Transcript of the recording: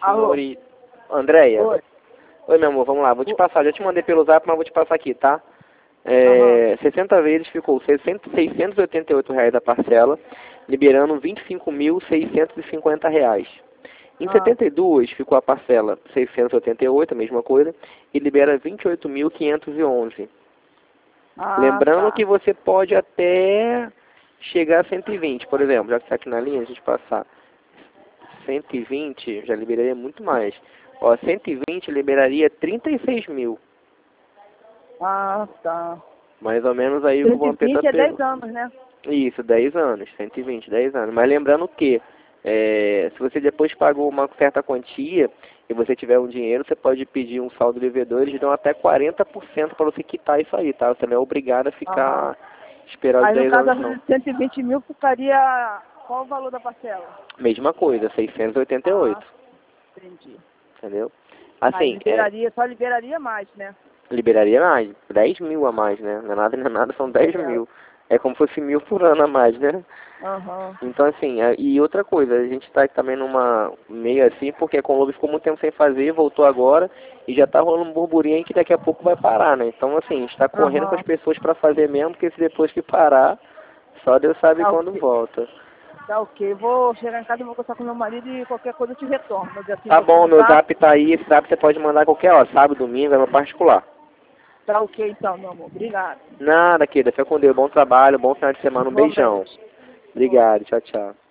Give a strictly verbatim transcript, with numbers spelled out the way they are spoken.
senhorita... Andréia? Oi. Oi, meu amor, vamos lá. Vou te passar. Já te mandei pelo zap, mas vou te passar aqui, tá? Aham. É, sessenta vezes ficou seiscentos e oitenta e oito reais a parcela, liberando vinte e cinco mil seiscentos e cinquenta reais. Em Ah, setenta e dois ficou a parcela seiscentos e oitenta e oito, a mesma coisa, e libera vinte e oito mil quinhentos e onze. ah, Lembrando tá. que você pode até chegar a cento e vinte, por exemplo, já que está aqui na linha, a gente passar cento e vinte, já liberaria muito mais. Ó, cento e vinte liberaria trinta e seis mil. Ah, tá. Mais ou menos aí o que o cento e Vampeta vinte é dez pegou. anos, né? Isso, dez anos, cento e vinte, dez anos. Mas lembrando que, é, se você depois pagou uma certa quantia e você tiver um dinheiro, você pode pedir um saldo devedor, eles dão até quarenta por cento para você quitar isso aí, tá? Você não é obrigado a Aham. ficar esperando Aí, no dez caso, anos, a não. cento e vinte mil ficaria... Qual o valor da parcela? Mesma coisa, seiscentos e oitenta e Ah, oito, entendi. entendeu? Aí Assim, é, liberaria, só liberaria mais, né? liberaria mais, dez mil a mais, né? Não é nada, não é nada, são dez É. mil. É como se fosse mil por ano a mais, né? Aham. Então, assim, é, e outra coisa, a gente está também numa meio assim, porque a Conlob ficou muito tempo sem fazer, voltou agora, e já tá rolando um burburinho aí que daqui a pouco vai parar, né? Então, assim, a gente está correndo com as Aham. pessoas para fazer mesmo, porque se depois que parar, só Deus sabe Tá quando ok. volta. Tá ok. Vou chegar em casa e vou conversar com meu marido e qualquer coisa eu te retorno. Meu dia assim, Tá você bom, não meu tá? zap tá aí, esse zap você pode mandar qualquer hora, sábado, domingo, é no particular. Tá ok então, meu amor. Obrigado. Nada, querida, fica com Deus, bom trabalho, bom final de semana, um beijão. Igualmente. Oi. Obrigado, tchau, tchau.